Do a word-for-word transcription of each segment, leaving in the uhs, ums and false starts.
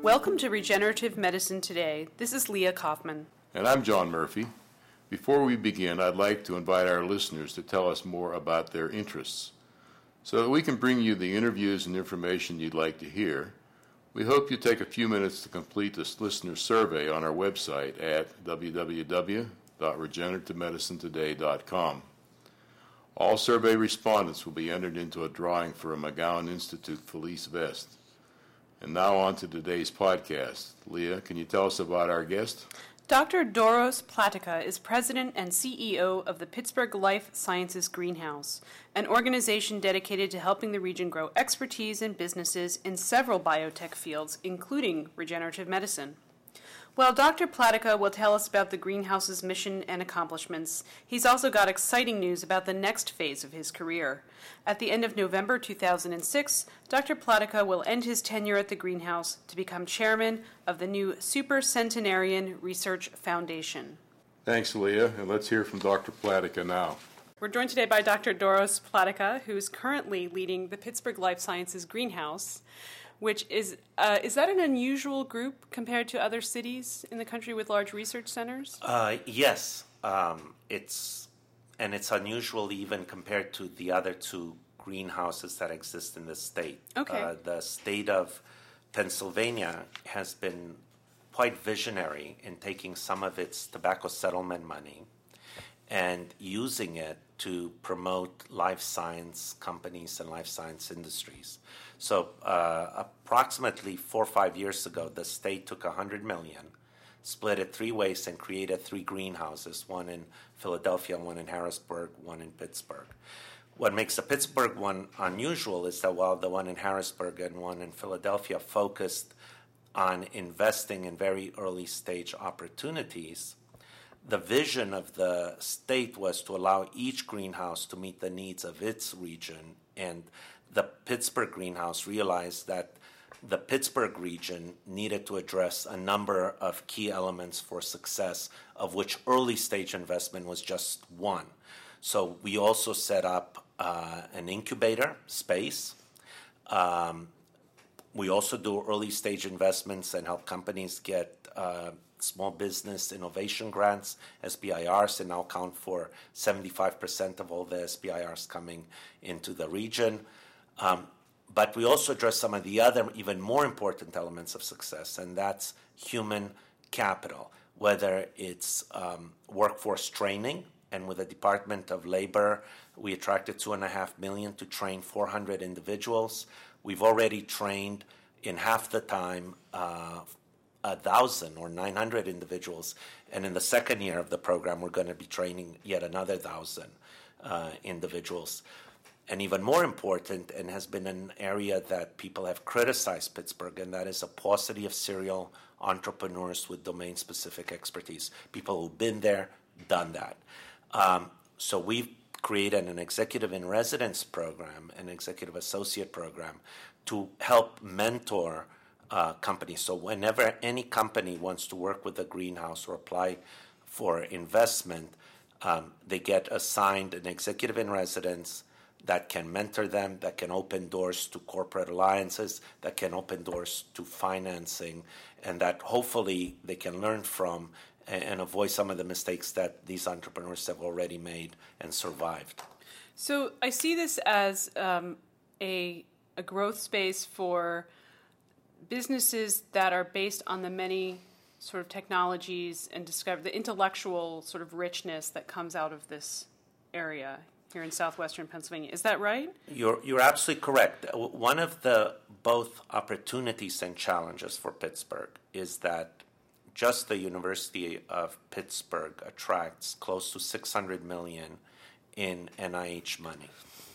Welcome to Regenerative Medicine Today. This is Leah Kaufman. And I'm John Murphy. Before we begin, I'd like to invite our listeners to tell us more about their interests. So that we can bring you the interviews and information you'd like to hear, we hope you take a few minutes to complete this listener survey on our website at w w w dot regenerative medicine today dot com. All survey respondents will be entered into a drawing for a McGowan Institute Felice vest. And now on to today's podcast. Leah, can you tell us about our guest? Doctor Doros Platica is president and C E O of the Pittsburgh Life Sciences Greenhouse, an organization dedicated to helping the region grow expertise and businesses in several biotech fields, including regenerative medicine. While Doctor Platica will tell us about the greenhouse's mission and accomplishments, he's also got exciting news about the next phase of his career. At the end of November two thousand six, Doctor Platica will end his tenure at the greenhouse to become chairman of the new Super Centenarian Research Foundation. Thanks, Leah, and let's hear from Doctor Platica now. We're joined today by Doctor Doros Platica, who is currently leading the Pittsburgh Life Sciences Greenhouse, which is, uh, is that an unusual group compared to other cities in the country with large research centers? Uh, yes, um, it's, and it's unusual even compared to the other two greenhouses that exist in the state. Okay. Uh, the state of Pennsylvania has been quite visionary in taking some of its tobacco settlement money and using it to promote life science companies and life science industries. So uh, approximately four or five years ago, the state took one hundred million dollars, split it three ways, and created three greenhouses, one in Philadelphia, one in Harrisburg, one in Pittsburgh. What makes the Pittsburgh one unusual is that while the one in Harrisburg and one in Philadelphia focused on investing in very early stage opportunities, the vision of the state was to allow each greenhouse to meet the needs of its region, and the Pittsburgh greenhouse realized that the Pittsburgh region needed to address a number of key elements for success, of which early stage investment was just one. So we also set up uh, an incubator space. Um, we also do early stage investments and help companies get uh, small business innovation grants, S B I Rs, and now account for seventy-five percent of all the S B I Rs coming into the region. Um, but we also address some of the other even more important elements of success, and that's human capital, whether it's um, workforce training, and with the Department of Labor, we attracted two and a half million to train four hundred individuals. We've already trained in half the time uh, a thousand or nine hundred individuals, and in the second year of the program, we're going to be training yet another thousand uh, individuals. And even more important, and has been an area that people have criticized Pittsburgh, and that is a paucity of serial entrepreneurs with domain-specific expertise, people who've been there, done that. Um, so we've created an executive in residence program, an executive associate program, to help mentor uh, companies. So whenever any company wants to work with a greenhouse or apply for investment, um, they get assigned an executive in residence that can mentor them, that can open doors to corporate alliances, that can open doors to financing, and that hopefully they can learn from and avoid some of the mistakes that these entrepreneurs have already made and survived. So I see this as um, a, a growth space for businesses that are based on the many sort of technologies and discover the intellectual sort of richness that comes out of this area here in southwestern Pennsylvania. Is that right? You're you're absolutely correct. One of the both opportunities and challenges for Pittsburgh is that just the University of Pittsburgh attracts close to six hundred million dollars in N I H money.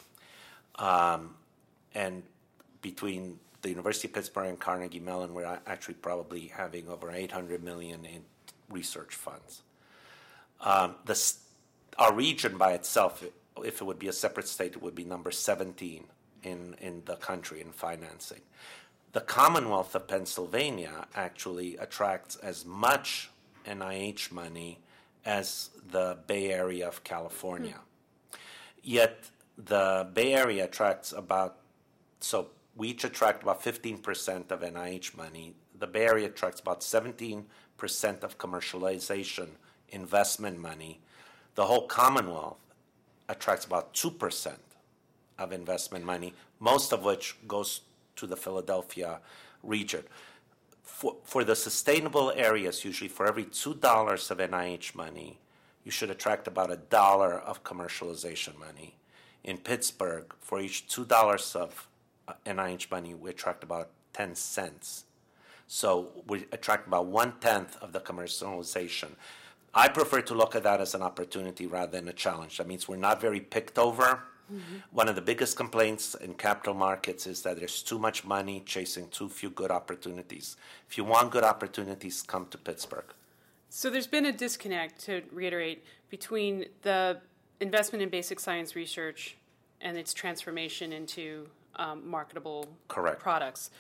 Um, and between the University of Pittsburgh and Carnegie Mellon, we're actually probably having over eight hundred million dollars in research funds. Um, the, our region by itself, if it would be a separate state, it would be number seventeen in, in the country in financing. The Commonwealth of Pennsylvania actually attracts as much N I H money as the Bay Area of California. Hmm. Yet the Bay Area attracts about, so we each attract about fifteen percent of N I H money. the Bay Area attracts about seventeen percent of commercialization investment money. The whole Commonwealth attracts about two percent of investment money, most of which goes to the Philadelphia region. For, for the sustainable areas, usually for every two dollars of N I H money, you should attract about a dollar of commercialization money. In Pittsburgh, for each two dollars of N I H money, we attract about ten cents. So we attract about one-tenth of the commercialization. I prefer to look at that as an opportunity rather than a challenge. That means we're not very picked over. Mm-hmm. One of the biggest complaints in capital markets is that there's too much money chasing too few good opportunities. If you want good opportunities, come to Pittsburgh. So there's been a disconnect, to reiterate, between the investment in basic science research and its transformation into um, marketable Correct. products.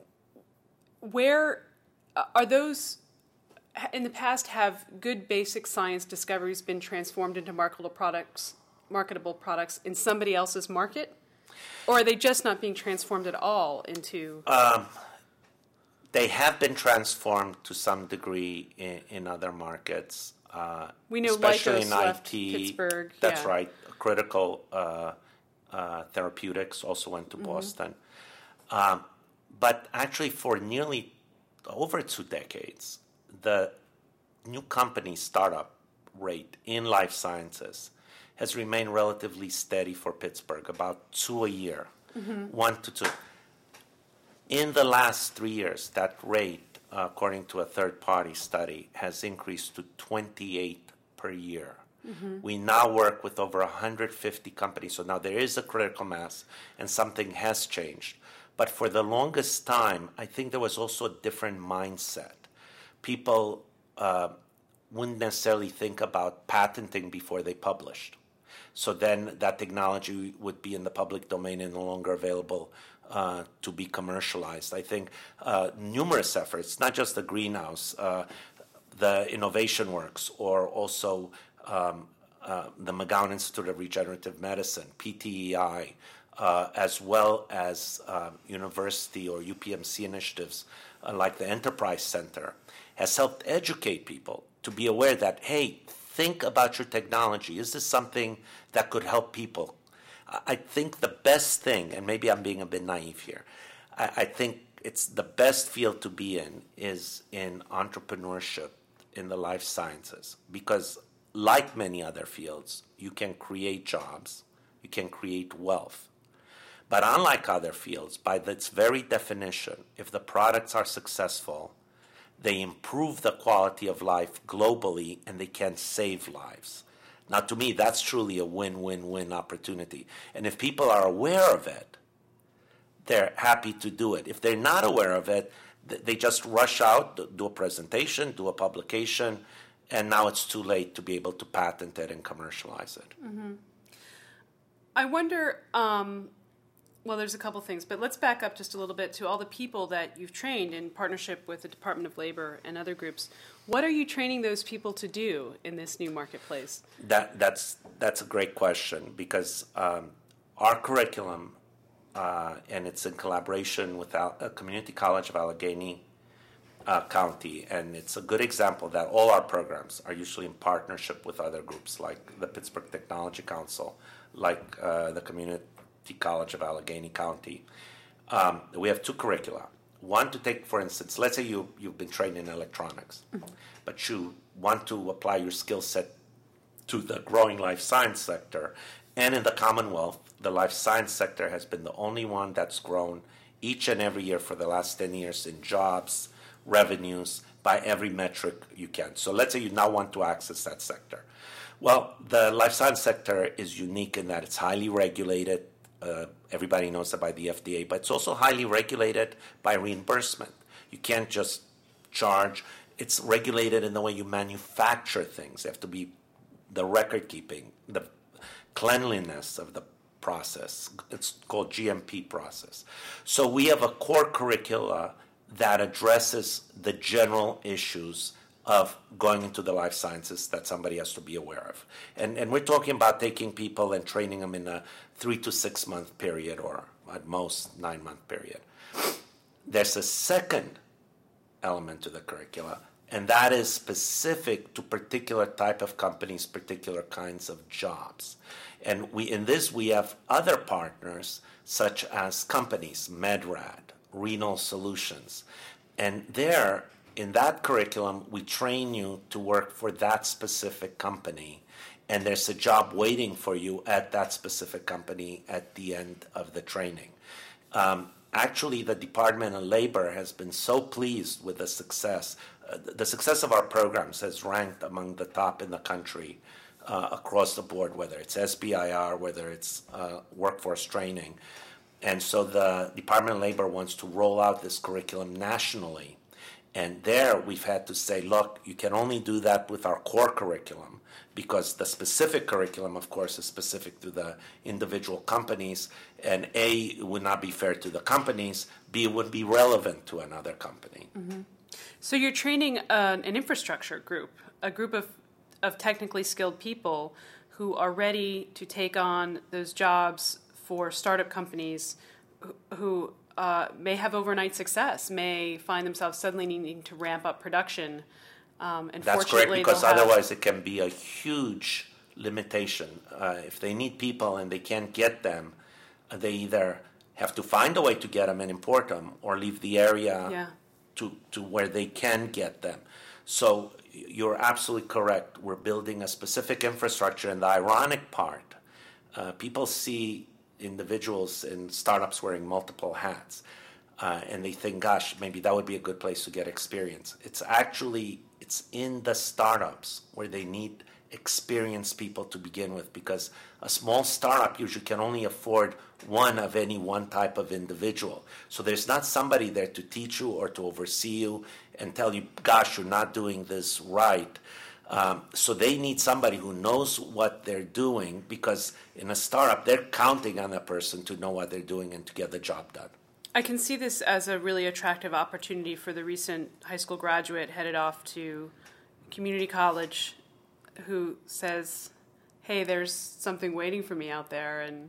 Where are those, in the past, have good basic science discoveries been transformed into marketable products, marketable products in somebody else's market? Or are they just not being transformed at all into... Um, they have been transformed to some degree in, in other markets. Uh, we know especially Lykos in left I T. Pittsburgh. That's yeah. right. Critical uh, uh, Therapeutics also went to mm-hmm. Boston. Um, but actually for nearly over two decades, the new company startup rate in life sciences has remained relatively steady for Pittsburgh, about two a year, mm-hmm. one to two. In the last three years, that rate, uh, according to a third-party study, has increased to twenty-eight per year. Mm-hmm. We now work with over one hundred fifty companies, so now there is a critical mass, and something has changed. But for the longest time, I think there was also a different mindset. People uh, wouldn't necessarily think about patenting before they published. So then that technology would be in the public domain and no longer available uh, to be commercialized. I think uh, numerous efforts, not just the greenhouse, uh, the Innovation Works, or also um, uh, the McGowan Institute of Regenerative Medicine, P T E I, uh, as well as uh, university or U P M C initiatives uh, like the Enterprise Center, has helped educate people to be aware that, hey, think about your technology. Is this something that could help people? I think the best thing, and maybe I'm being a bit naive here, I, I think it's the best field to be in is in entrepreneurship in the life sciences, because like many other fields, you can create jobs, you can create wealth. But unlike other fields, by its very definition, if the products are successful, they improve the quality of life globally, and they can save lives. Now, to me, that's truly a win-win-win opportunity. And if people are aware of it, they're happy to do it. If they're not aware of it, they just rush out, do a presentation, do a publication, and now it's too late to be able to patent it and commercialize it. Mm-hmm. I wonder... Um Well, there's a couple things, but let's back up just a little bit to all the people that you've trained in partnership with the Department of Labor and other groups. What are you training those people to do in this new marketplace? That, that's, that's a great question, because um, our curriculum, uh, and it's in collaboration with Al- uh, Community College of Allegheny uh, County, and it's a good example that all our programs are usually in partnership with other groups like the Pittsburgh Technology Council, like uh, the Community College of Allegheny County. Um, we have two curricula. One to take, for instance, let's say you, you've been trained in electronics, mm-hmm. but you want to apply your skill set to the growing life science sector. And in the Commonwealth, the life science sector has been the only one that's grown each and every year for the last ten years in jobs, revenues, by every metric you can. So let's say you now want to access that sector. Well, the life science sector is unique in that it's highly regulated. Uh, everybody knows that by the F D A, but it's also highly regulated by reimbursement. You can't just charge. It's regulated in the way you manufacture things. They have to be the record keeping, the cleanliness of the process. It's called G M P process. So we have a core curricula that addresses the general issues of going into the life sciences that somebody has to be aware of. And, and we're talking about taking people and training them in a three to six month period, or at most nine month period. There's a second element to the curricula, and that is specific to particular type of companies, particular kinds of jobs. And we in this we have other partners such as companies, MedRad, Renal Solutions, and there in that curriculum we train you to work for that specific company, and there's a job waiting for you at that specific company at the end of the training. Um, actually, the Department of Labor has been so pleased with the success. Uh, the success of our programs has ranked among the top in the country uh, across the board, whether it's S B I R, whether it's uh, workforce training. And so the Department of Labor wants to roll out this curriculum nationally. And there we've had to say, look, you can only do that with our core curriculum, because the specific curriculum, of course, is specific to the individual companies, and A, it would not be fair to the companies, B, it would be relevant to another company. Mm-hmm. So you're training uh, an infrastructure group, a group of, of technically skilled people who are ready to take on those jobs for startup companies who, who uh, may have overnight success, may find themselves suddenly needing to ramp up production. Um, and That's correct, because have... otherwise it can be a huge limitation. Uh, if they need people and they can't get them, uh, they either have to find a way to get them and import them, or leave the area yeah. to, to where they can get them. So you're absolutely correct. We're building a specific infrastructure, and the ironic part, uh, people see individuals in startups wearing multiple hats, uh, and they think, gosh, maybe that would be a good place to get experience. It's actually It's in the startups where they need experienced people to begin with, because a small startup usually can only afford one of any one type of individual. So there's not somebody there to teach you or to oversee you and tell you, gosh, you're not doing this right. Um, so they need somebody who knows what they're doing, because in a startup, they're counting on a person to know what they're doing and to get the job done. I can see this as a really attractive opportunity for the recent high school graduate headed off to community college who says, hey, there's something waiting for me out there, and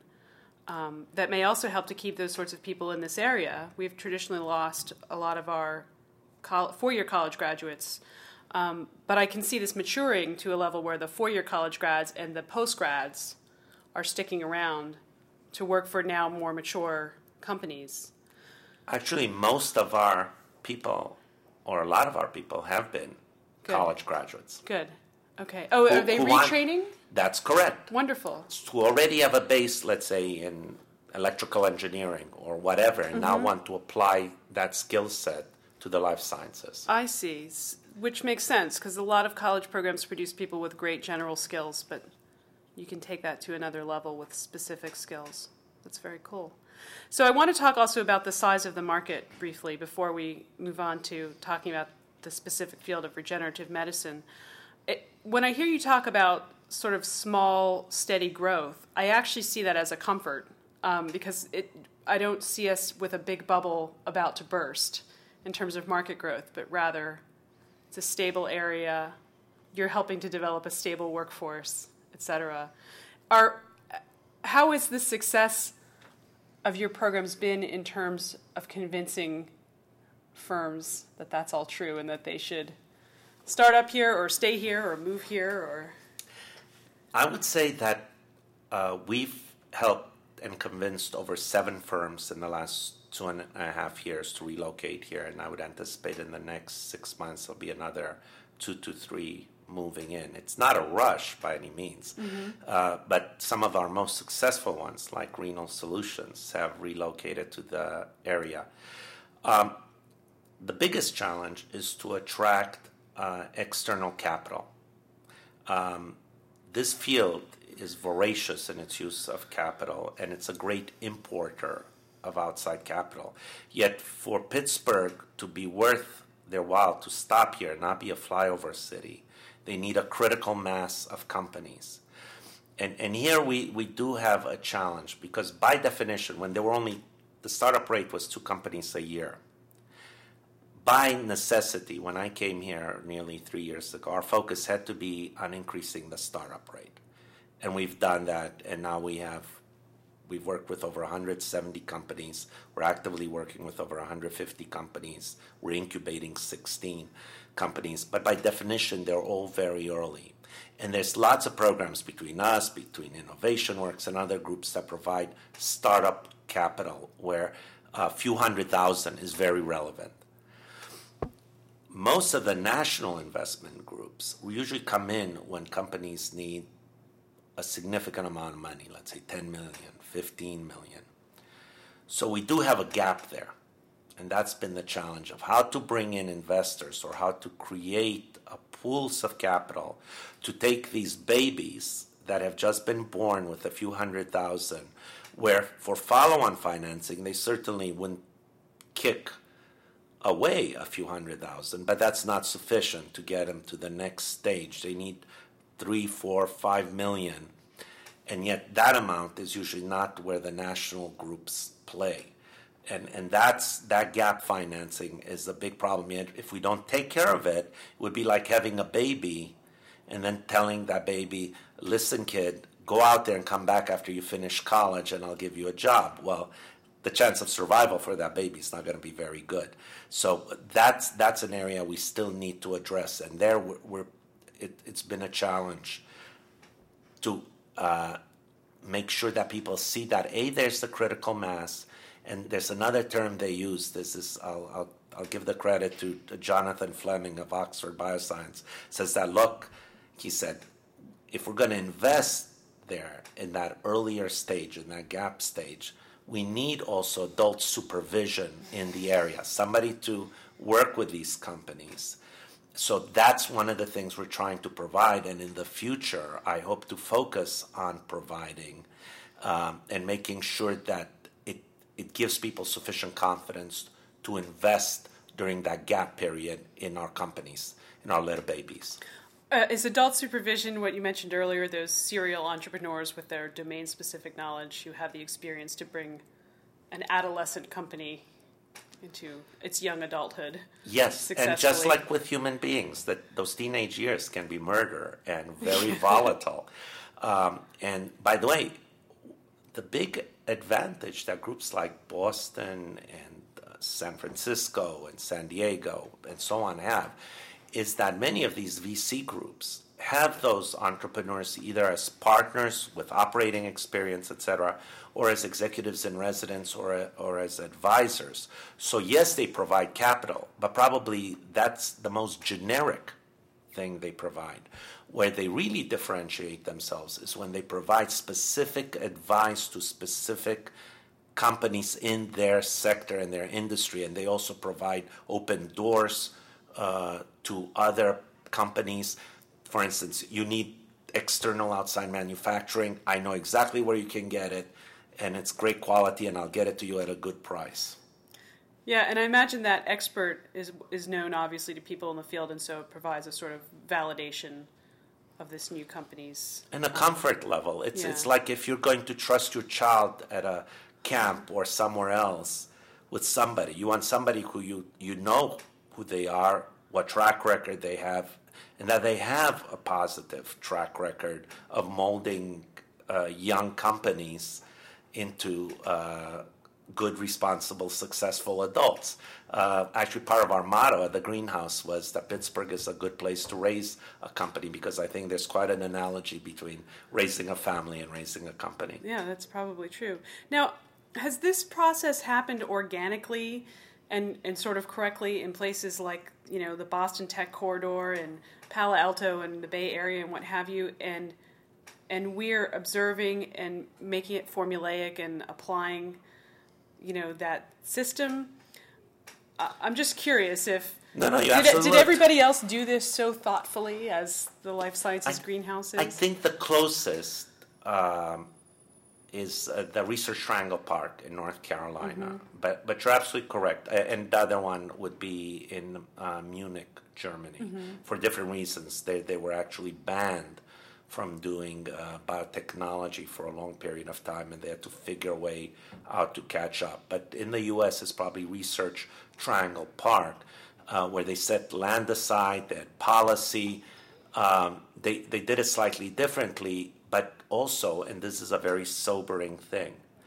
um, that may also help to keep those sorts of people in this area. We've traditionally lost a lot of our col- four-year college graduates, um, but I can see this maturing to a level where the four-year college grads and the post-grads are sticking around to work for now more mature companies. Actually, most of our people, or a lot of our people, have been Good. college graduates. Good. Okay. Oh, who, are they retraining? Want, that's correct. Wonderful. Who already have a base, let's say, in electrical engineering or whatever, and mm-hmm. now want to apply that skill set to the life sciences. I see. Which makes sense, because a lot of college programs produce people with great general skills, but you can take that to another level with specific skills. That's very cool. So I want to talk also about the size of the market briefly before we move on to talking about the specific field of regenerative medicine. It, when I hear you talk about sort of small, steady growth, I actually see that as a comfort, um, because it, I don't see us with a big bubble about to burst in terms of market growth, but rather it's a stable area, you're helping to develop a stable workforce, et cetera. Are, how is the success of your programs been in terms of convincing firms that that's all true and that they should start up here or stay here or move here? Or I would say that uh, we've helped and convinced over seven firms in the last two and a half years to relocate here, and I would anticipate in the next six months there'll be another two to three moving in. It's not a rush by any means, mm-hmm. uh, but some of our most successful ones, like Renal Solutions, have relocated to the area. Um, the biggest challenge is to attract uh, external capital. Um, this field is voracious in its use of capital, and it's a great importer of outside capital. Yet for Pittsburgh to be worth their while to stop here, not be a flyover city, they need a critical mass of companies. And and here we, we do have a challenge, because by definition, when there were only, the startup rate was two companies a year. By necessity, when I came here nearly three years ago, our focus had to be on increasing the startup rate. And we've done that, and now we have we've worked with over one hundred seventy companies. We're actively working with over one hundred fifty companies. We're incubating sixteen companies. But by definition, they're all very early. And there's lots of programs between us, between InnovationWorks and other groups that provide startup capital where a few hundred thousand is very relevant. Most of the national investment groups usually come in when companies need a significant amount of money, let's say ten million, fifteen million. So we do have a gap there. And that's been the challenge of how to bring in investors or how to create a pools of capital to take these babies that have just been born with a few hundred thousand, where for follow-on financing, they certainly wouldn't kick away a few hundred thousand, but that's not sufficient to get them to the next stage. They need three, four, five million, and yet that amount is usually not where the national groups play. And and that's that gap financing is a big problem. Yet if we don't take care of it, it would be like having a baby and then telling that baby, listen, kid, go out there and come back after you finish college and I'll give you a job. Well, the chance of survival for that baby is not going to be very good. So that's that's an area we still need to address. And there we're, we're it, it's been a challenge to uh, make sure that people see that, A, there's the critical mass. And there's another term they use. This is I'll, I'll I'll give the credit to, to Jonathan Fleming of Oxford Bioscience. Says that look, he said, if we're going to invest there in that earlier stage, in that gap stage, we need also adult supervision in the area, somebody to work with these companies. So that's one of the things we're trying to provide. And in the future, I hope to focus on providing um, and making sure that it gives people sufficient confidence to invest during that gap period in our companies, in our little babies. Uh, is adult supervision what you mentioned earlier, those serial entrepreneurs with their domain-specific knowledge who have the experience to bring an adolescent company into its young adulthood? Yes, and just like with human beings, that those teenage years can be murder and very volatile. Um, and by the way, the big advantage that groups like Boston and uh, San Francisco and San Diego and so on have is that many of these V C groups have those entrepreneurs either as partners with operating experience, et cetera, or as executives in residence or, or as advisors. So yes, they provide capital, but probably that's the most generic thing they provide. Where they really differentiate themselves is when they provide specific advice to specific companies in their sector and their industry, and they also provide open doors uh, to other companies. For instance, you need external outside manufacturing. I know exactly where you can get it, and it's great quality, and I'll get it to you at a good price. Yeah, and I imagine that expert is is known obviously to people in the field, and so it provides a sort of validation of this new company's and a comfort um, level. It's yeah. it's like if you're going to trust your child at a camp or somewhere else with somebody. You want somebody who you you know who they are, what track record they have, and that they have a positive track record of molding uh, young companies into uh, good, responsible, successful adults. Uh, actually, part of our motto at the Greenhouse was that Pittsburgh is a good place to raise a company, because I think there's quite an analogy between raising a family and raising a company. Yeah, that's probably true. Now, has this process happened organically and, and sort of correctly in places like, you know, the Boston Tech Corridor and Palo Alto and the Bay Area and what have you, and and we're observing and making it formulaic and applying, you know, that system? Uh, I'm just curious if no, no, you did, absolutely did everybody else do this so thoughtfully as the Life Sciences I, Greenhouse is? I think the closest um, is uh, the Research Triangle Park in North Carolina. Mm-hmm. But but you're absolutely correct. And the other one would be in uh, Munich, Germany. Mm-hmm. For different reasons, they they were actually banned from doing uh, biotechnology for a long period of time, and they had to figure a way out to catch up. But in the U S, it's probably Research Triangle Park, uh, where they set land aside, they had policy. Um, they, they did it slightly differently, but also, and this is a very sobering thing,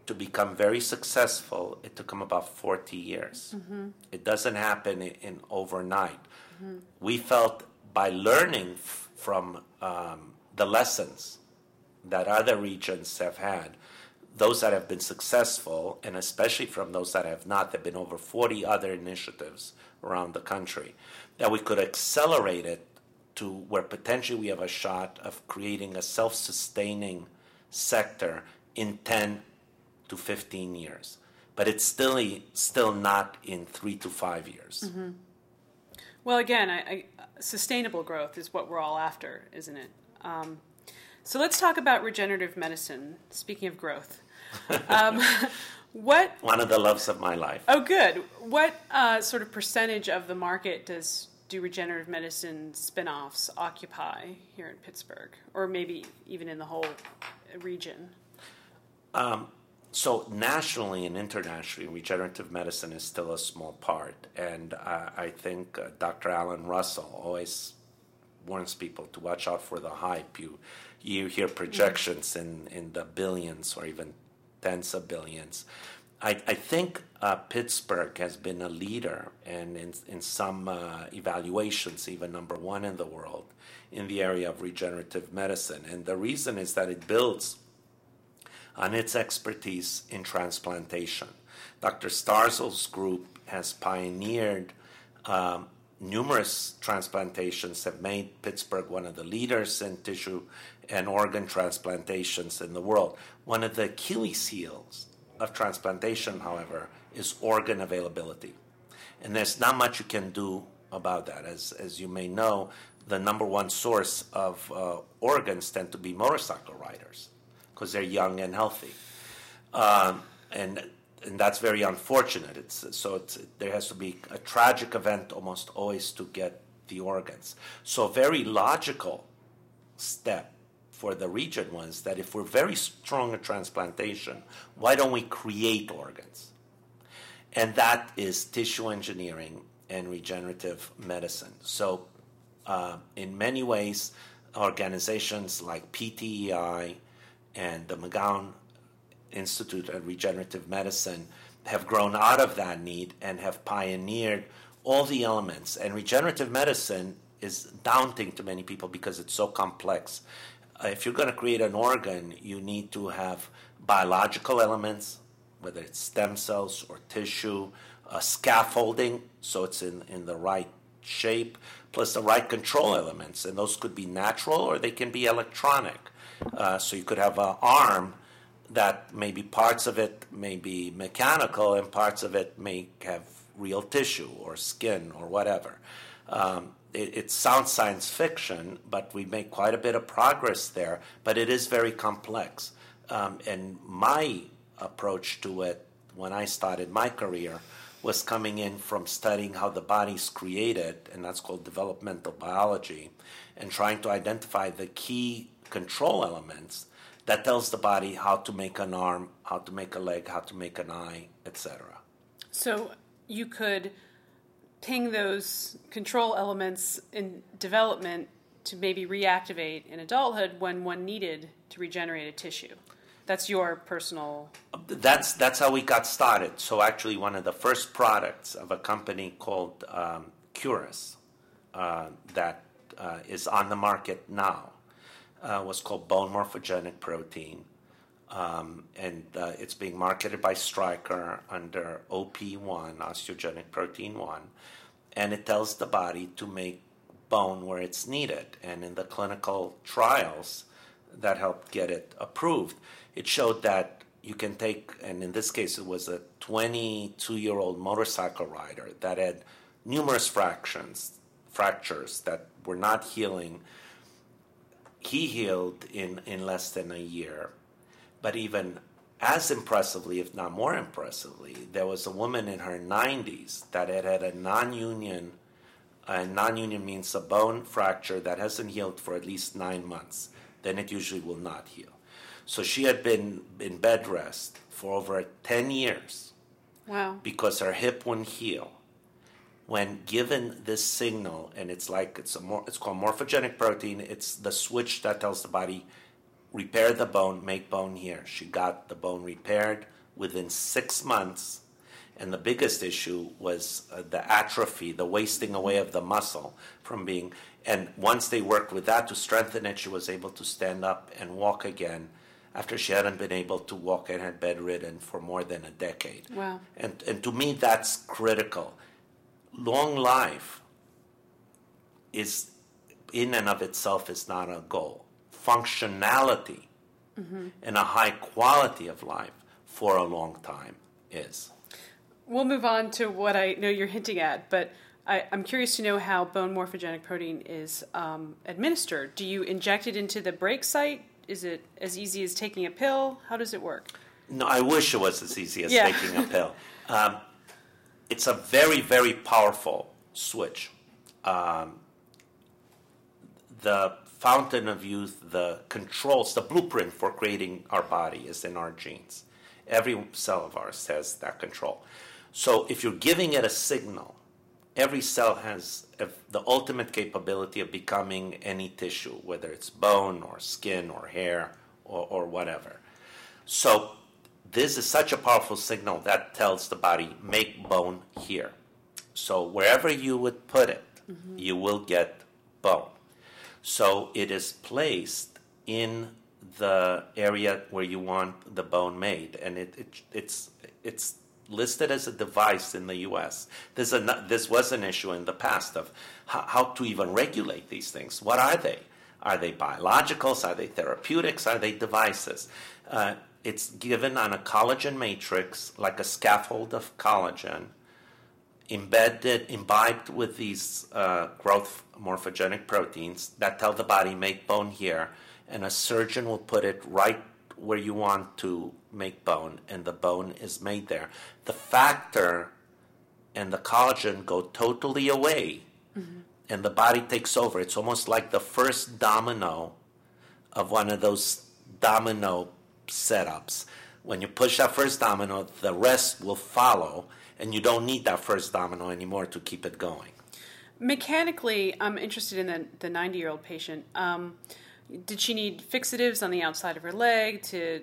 to become very successful, it took them about forty years. Mm-hmm. It doesn't happen in, in overnight. Mm-hmm. We felt by learning f- from um, the lessons that other regions have had, those that have been successful, and especially from those that have not, there have been over forty other initiatives around the country, that we could accelerate it to where potentially we have a shot of creating a self-sustaining sector in ten to fifteen years. But it's still still not in three to five years. Mm-hmm. Well, again, I, I, sustainable growth is what we're all after, isn't it? Um, so let's talk about regenerative medicine. Speaking of growth, um, what one of the loves of my life. Oh, good. What uh, sort of percentage of the market does do regenerative medicine spin-offs occupy here in Pittsburgh, or maybe even in the whole region? Um, so nationally and internationally, regenerative medicine is still a small part, and uh, I think uh, Doctor Alan Russell always warns people to watch out for the hype. You you hear projections mm-hmm. in, in the billions or even tens of billions. I, I think uh, Pittsburgh has been a leader, and in, in some uh, evaluations, even number one in the world in the area of regenerative medicine. And the reason is that it builds on its expertise in transplantation. Doctor Starzl's group has pioneered um, numerous transplantations, have made Pittsburgh one of the leaders in tissue and organ transplantations in the world. One of the Achilles heels of transplantation, however, is organ availability. And there's not much you can do about that. As, as you may know, the number one source of uh, organs tend to be motorcycle riders because they're young and healthy. Um, and and that's very unfortunate. It's, so it's, there has to be a tragic event almost always to get the organs. So a very logical step for the region was that if we're very strong in transplantation, why don't we create organs? And that is tissue engineering and regenerative medicine. So uh, in many ways, organizations like P T E I and the McGowan Institute of Regenerative Medicine have grown out of that need and have pioneered all the elements. And regenerative medicine is daunting to many people because it's so complex. Uh, if you're going to create an organ, you need to have biological elements, whether it's stem cells or tissue, uh, scaffolding, so it's in, in the right shape, plus the right control elements. And those could be natural or they can be electronic. Uh, so you could have an arm that maybe parts of it may be mechanical and parts of it may have real tissue or skin or whatever. Um, it, it sounds science fiction, but we make quite a bit of progress there, but it is very complex. Um, and my approach to it when I started my career was coming in from studying how the body's created, and that's called developmental biology, and trying to identify the key control elements that tells the body how to make an arm, how to make a leg, how to make an eye, et cetera. So you could ping those control elements in development to maybe reactivate in adulthood when one needed to regenerate a tissue. That's your personal... That's that's how we got started. So actually one of the first products of a company called um, Curis uh, that uh, is on the market now uh, was called bone morphogenic protein. Um, and uh, it's being marketed by Stryker under O P one, osteogenic protein one. And it tells the body to make bone where it's needed. And in the clinical trials that helped get it approved, it showed that you can take, and in this case it was a twenty-two-year-old motorcycle rider that had numerous fractions, fractures that were not healing. He healed in, in less than a year. But even as impressively, if not more impressively, there was a woman in her nineties that had had a non-union, and non-union means a bone fracture that hasn't healed for at least nine months. Then it usually will not heal. So she had been in bed rest for over ten years. Wow. Because her hip wouldn't heal. When given this signal, and it's like, it's a more, it's called morphogenic protein, it's the switch that tells the body, repair the bone, make bone here. She got the bone repaired, within six months. And the biggest issue was uh, the atrophy, the wasting away of the muscle from being, and once they worked with that to strengthen it, she was able to stand up and walk again after she hadn't been able to walk and had bedridden for more than a decade. Wow. And, and to me, that's critical. Long life is, in and of itself, is not a goal. Functionality mm-hmm. and a high quality of life for a long time is. We'll move on to what I know you're hinting at, but I, I'm curious to know how bone morphogenic protein is um, administered. Do you inject it into the break site? Is it as easy as taking a pill? How does it work? No, I wish it was as easy as yeah. taking a pill. Um, it's a very, very powerful switch. Um, the fountain of youth, the controls, the blueprint for creating our body is in our genes. Every cell of ours has that control. So if you're giving it a signal, every cell has a, the ultimate capability of becoming any tissue, whether it's bone or skin or hair or, or whatever. So this is such a powerful signal that tells the body, make bone here. So wherever you would put it, mm-hmm. you will get bone. So it is placed in the area where you want the bone made, and it, it it's it's listed as a device in the U S. There's a, this was an issue in the past of how, how to even regulate these things. What are they? Are they biologicals? Are they therapeutics? Are they devices? Uh, it's given on a collagen matrix, like a scaffold of collagen, embedded, imbibed with these uh, growth morphogenic proteins that tell the body, make bone here, and a surgeon will put it right where you want to make bone, and the bone is made there. The factor and the collagen go totally away, mm-hmm. and the body takes over. It's almost like the first domino of one of those domino setups. When you push that first domino, the rest will follow, and you don't need that first domino anymore to keep it going. Mechanically, I'm interested in the, the ninety-year-old patient. Um, did she need fixatives on the outside of her leg? To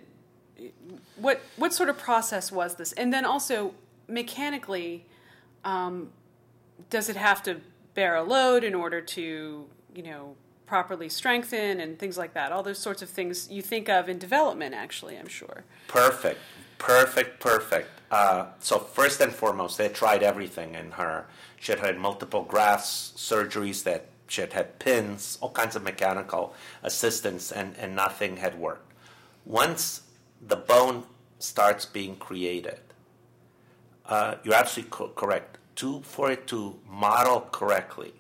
what what sort of process was this? And then also, mechanically, um, does it have to bear a load in order to, you know, properly strengthen and things like that? All those sorts of things you think of in development, actually, I'm sure. Perfect, perfect, perfect. Uh, so first and foremost, they tried everything in her. She had had multiple grafts, surgeries, that she had had pins, all kinds of mechanical assistance, and, and nothing had worked. Once the bone starts being created, uh, you're absolutely co- correct. To, for it to model correctly,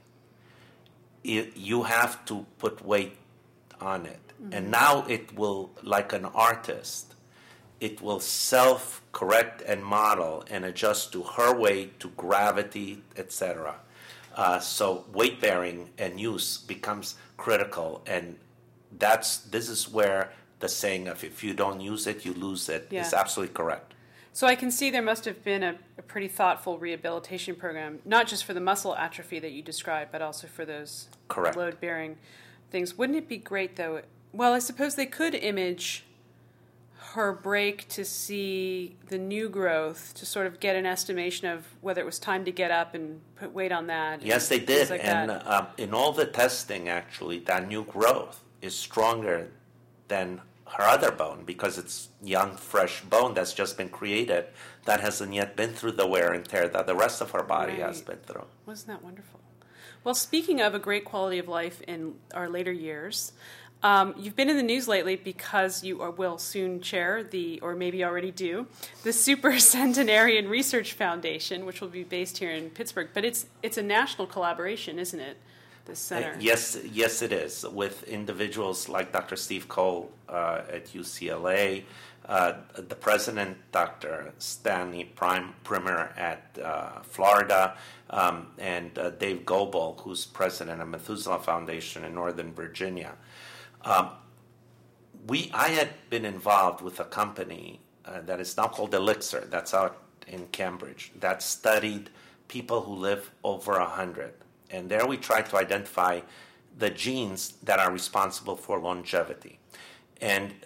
it, you have to put weight on it. Mm-hmm. And now it will, like an artist, it will self-correct and model and adjust to her weight, to gravity, et cetera. Uh, so weight bearing and use becomes critical, and that's this is where the saying of if you don't use it, you lose it yeah. is absolutely correct. So I can see there must have been a, a pretty thoughtful rehabilitation program, not just for the muscle atrophy that you described, but also for those correct. load-bearing things. Wouldn't it be great, though? Well, I suppose they could image her break to see the new growth, to sort of get an estimation of whether it was time to get up and put weight on that. Yes, they did. Like and uh, in all the testing, actually, that new growth is stronger than her other bone because it's young, fresh bone that's just been created that hasn't yet been through the wear and tear that the rest of her body right. has been through. Wasn't that wonderful? Well, speaking of a great quality of life in our later years, Um, you've been in the news lately because you are, will soon chair the, or maybe already do, the Super Centenarian Research Foundation, which will be based here in Pittsburgh. But it's it's a national collaboration, isn't it? This center. Uh, yes, yes, it is. With individuals like Doctor Steve Cole uh, at U C L A, uh, the president, Doctor Stanley Prime, Primer at uh, Florida, um, and uh, Dave Goebel, who's president of Methuselah Foundation in Northern Virginia. Um, we, I had been involved with a company uh, that is now called Elixir, that's out in Cambridge, that studied people who live over one hundred. And there we tried to identify the genes that are responsible for longevity. And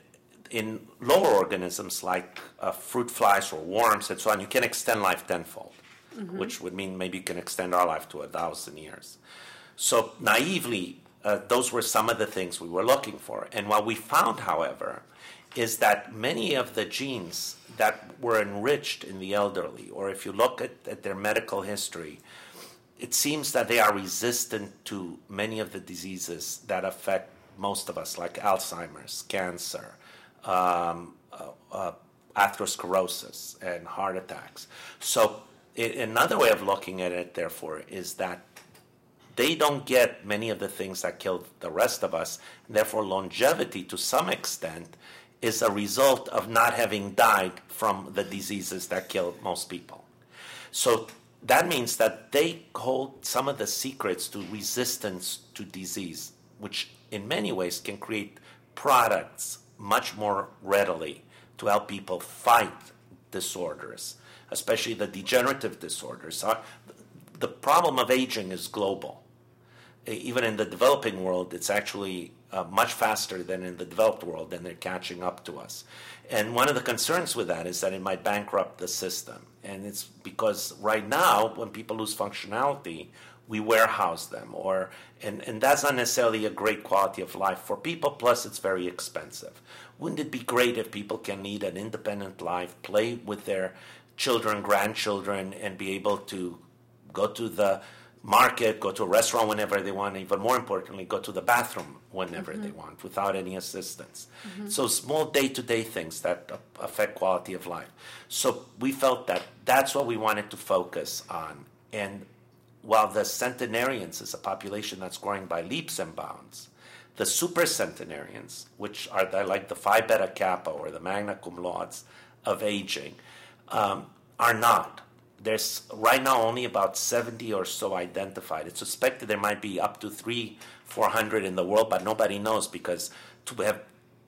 in lower organisms like uh, fruit flies or worms and so on, you can extend life tenfold, mm-hmm. which would mean maybe you can extend our life to a thousand years. So naively, uh, those were some of the things we were looking for. And what we found, however, is that many of the genes that were enriched in the elderly, or if you look at, at their medical history, it seems that they are resistant to many of the diseases that affect most of us, like Alzheimer's, cancer, um, uh, uh, atherosclerosis, and heart attacks. So it, another way of looking at it, therefore, is that they don't get many of the things that kill the rest of us, and therefore longevity, to some extent, is a result of not having died from the diseases that kill most people. So that means that they hold some of the secrets to resistance to disease, which in many ways can create products much more readily to help people fight disorders, especially the degenerative disorders. The problem of aging is global. Even in the developing world, it's actually uh, much faster than in the developed world, and they're catching up to us. And one of the concerns with that is that it might bankrupt the system. And it's because right now, when people lose functionality, we warehouse them, or and, and that's not necessarily a great quality of life for people, plus it's very expensive. Wouldn't it be great if people can lead an independent life, play with their children, grandchildren, and be able to go to the market, go to a restaurant whenever they want, and even more importantly, go to the bathroom whenever mm-hmm. they want without any assistance. Mm-hmm. So small day-to-day things that affect quality of life. So we felt that that's what we wanted to focus on. And while the centenarians is a population that's growing by leaps and bounds, the supercentenarians, which are the, like the Phi Beta Kappa or the magna cum laudes of aging, um, are not. There's right now only about seventy or so identified. It's suspected there might be up to three, four hundred in the world, but nobody knows, because to have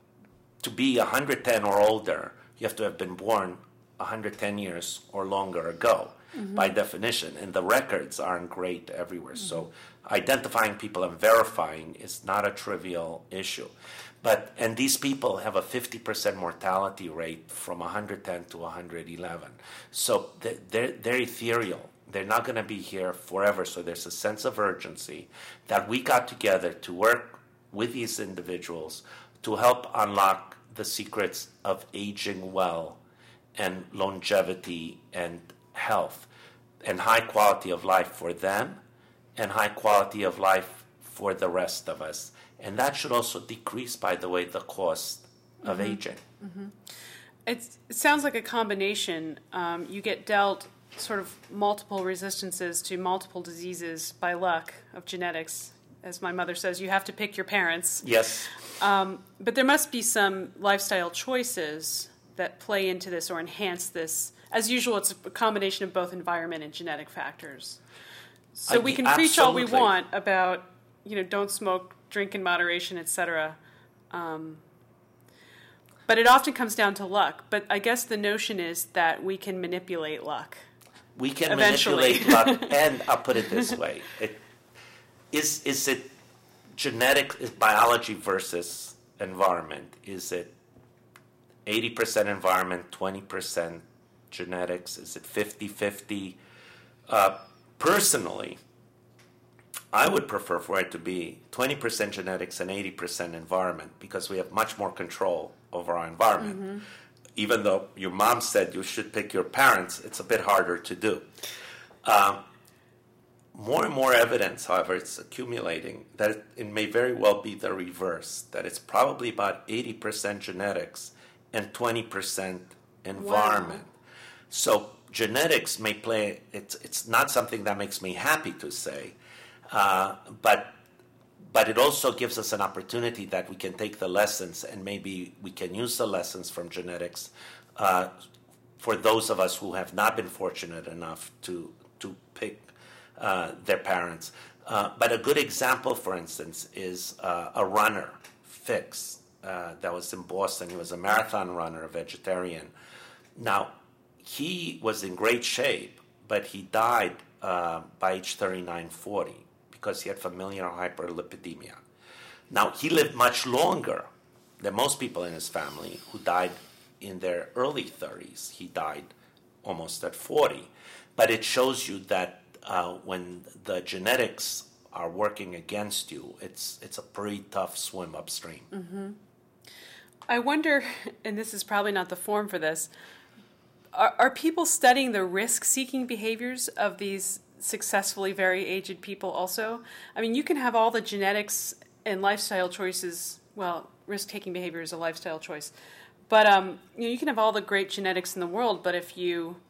to be one hundred ten or older, you have to have been born one hundred ten years or longer ago, mm-hmm. by definition, and the records aren't great everywhere. Mm-hmm. So identifying people and verifying is not a trivial issue. But and these people have a fifty percent mortality rate from one hundred ten to one hundred eleven. So they're, they're ethereal. They're not going to be here forever. So there's a sense of urgency that we got together to work with these individuals to help unlock the secrets of aging well and longevity and health and high quality of life for them and high quality of life for the rest of us. And that should also decrease, by the way, the cost of mm-hmm. aging. Mm-hmm. It's, it sounds like a combination. Um, you get dealt sort of multiple resistances to multiple diseases by luck of genetics. As my mother says, you have to pick your parents. Yes. Um, but there must be some lifestyle choices that play into this or enhance this. As usual, it's a combination of both environment and genetic factors. So I, we can absolutely. preach all we want about, you know, don't smoke, drink in moderation, et cetera. Um, but it often comes down to luck. But I guess the notion is that we can manipulate luck. We can eventually. manipulate luck, and I'll put it this way: it, is is it genetic? Is biology versus environment? Is it eighty percent environment, twenty percent genetics? Is it fifty-fifty? Uh, personally, I would prefer for it to be twenty percent genetics and eighty percent environment, because we have much more control over our environment. Mm-hmm. Even though your mom said you should pick your parents, it's a bit harder to do. Um, more and more evidence, however, it's accumulating that it, it may very well be the reverse, that it's probably about eighty percent genetics and twenty percent environment. Wow. So genetics may play, it's, it's not something that makes me happy to say, Uh, but but it also gives us an opportunity that we can take the lessons, and maybe we can use the lessons from genetics uh, for those of us who have not been fortunate enough to to pick uh, their parents. Uh, but a good example, for instance, is uh, a runner, Fix, uh, that was in Boston. He was a marathon runner, a vegetarian. Now, he was in great shape, but he died uh, by age thirty-nine, forty. Because he had familial hyperlipidemia. Now, he lived much longer than most people in his family who died in their early thirties. He died almost at forty. But it shows you that uh, when the genetics are working against you, it's it's a pretty tough swim upstream. Mm-hmm. I wonder, and this is probably not the forum for this, are, are people studying the risk-seeking behaviors of these successfully very aged people also? I mean, you can have all the genetics and lifestyle choices. Well, risk-taking behavior is a lifestyle choice. But um, you know, you can have all the great genetics in the world, but if you